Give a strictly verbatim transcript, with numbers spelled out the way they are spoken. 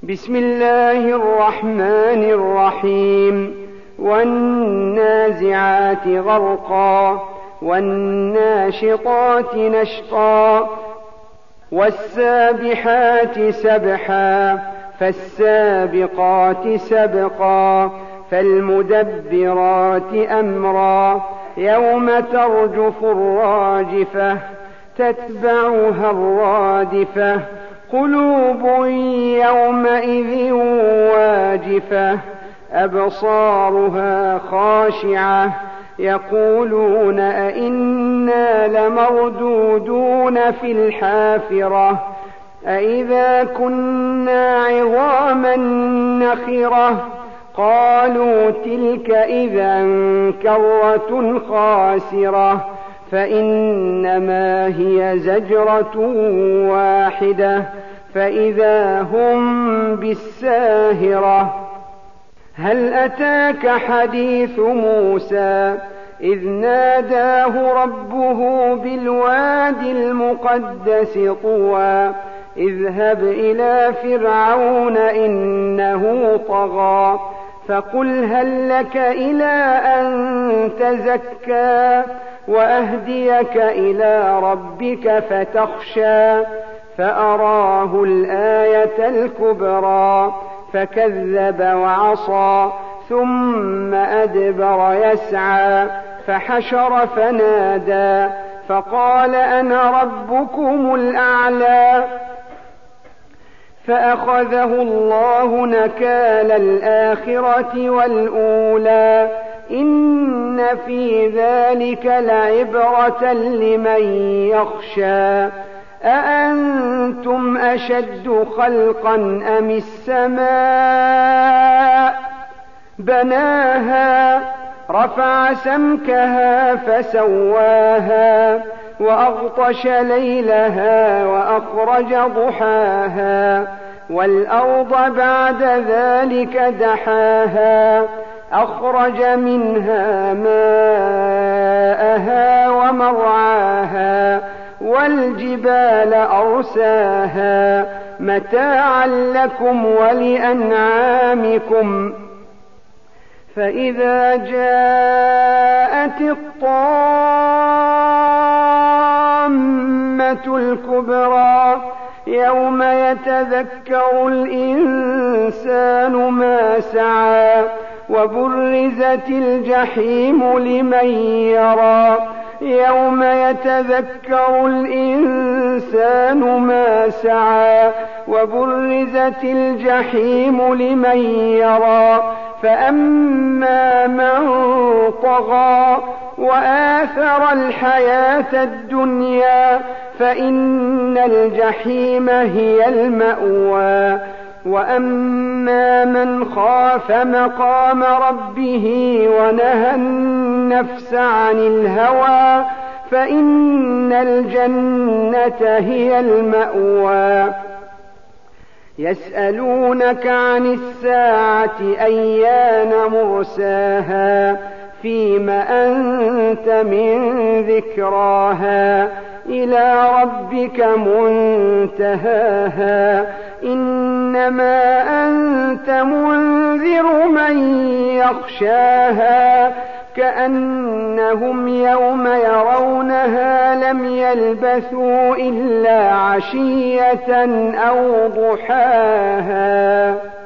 بسم الله الرحمن الرحيم والنازعات غرقا والناشطات نشطا والسابحات سبحا فالسابقات سبقا فالمدبرات أمرا يوم ترجف الراجفة تتبعها الرادفة قلوب يومئذ واجفة أبصارها خاشعة يقولون أئنا لمردودون في الحافرة أئذا كنا عظاما نخرة قالوا تلك إذا كرة خاسرة فإنما هي زجرة واحدة فإذا هم بالساهرة هل أتاك حديث موسى إذ ناداه ربه بالوادي المقدس طوى اذهب إلى فرعون إنه طغى فقل هل لك إلى أن تزكى وأهديك إلى ربك فتخشى فأراه الآية الكبرى فكذب وعصى ثم أدبر يسعى فحشر فنادى فقال أنا ربكم الأعلى فأخذه الله نكال الآخرة والأولى إن في ذلك لعبرة لمن يخشى أأنتم أشد خلقا أم السماء بناها رفع سمكها فسواها وأغطش ليلها وأخرج ضحاها والأرض بعد ذلك دحاها أخرج منها ماءها ومرعاها والجبال أرساها متاعا لكم ولأنعامكم فإذا جاءت الطامة الكبرى يوم يتذكر الإنسان ما سعى وبرزت الجحيم لمن يرى يوم يتذكر الإنسان ما سعى وبرزت الجحيم لمن يرى فأما من طغى وآثر الحياة الدنيا فإن الجحيم هي المأوى وأما من خاف مقام ربه ونهى النفس عن الهوى فإن الجنة هي المأوى يسألونك عن الساعة أيان مرساها فيم أنت من ذكراها إلى ربك منتهاها إنما أنت منذر من يخشاها كأنهم يوم يرونها لم يلبثوا إلا عشية أو ضحاها.